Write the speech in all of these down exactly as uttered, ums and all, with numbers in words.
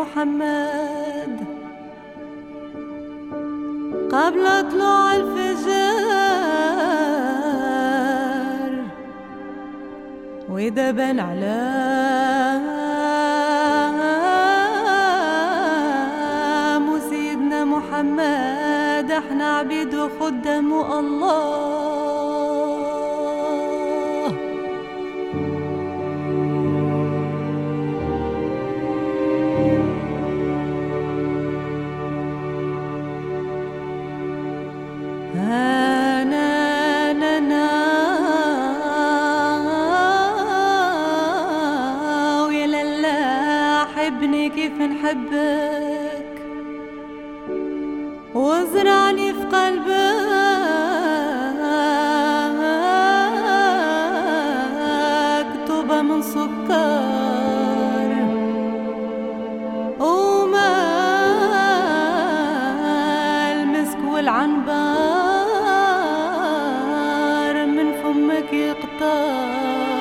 محمد قبل طلوع الفجر، وإذا بان على سيدنا محمد احنا عبيد وخدام الله. أنا لنا ويا لله حبني كيف نحبك، وازرعني في قلبك طوبة من سكر وما المسك والعنبر من فمك يقطر.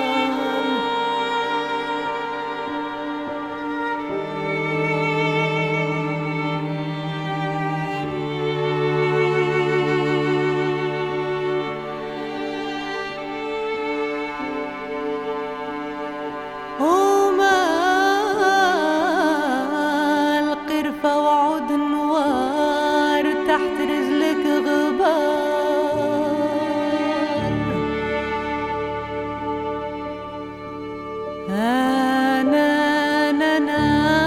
وما القرفة وعود النوار تحت رجلك غبار. أنا لنا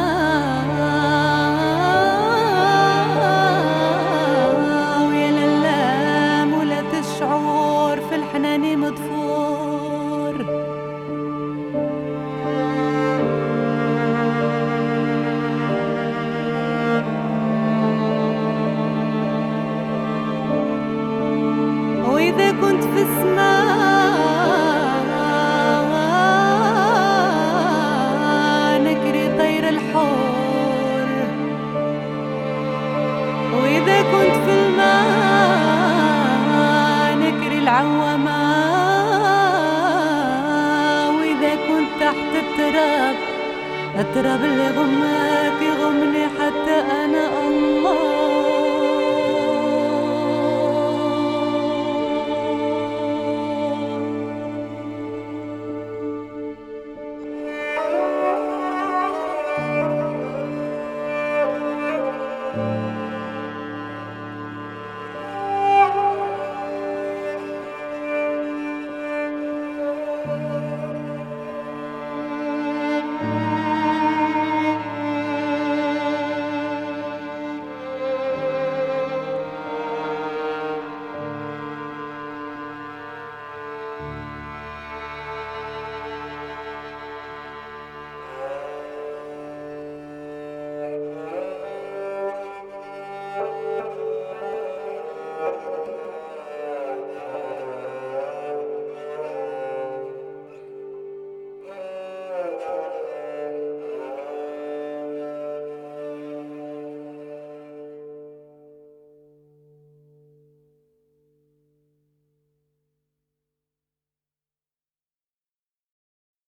ويا لله مولات الشعور في الحنان مدفور. وإذا كنت في السماء نكري طير الحور، وإذا كنت في الماء نكري العوامة، وإذا كنت تحت التراب التراب اللي غمك يغمني حتى أنا الله.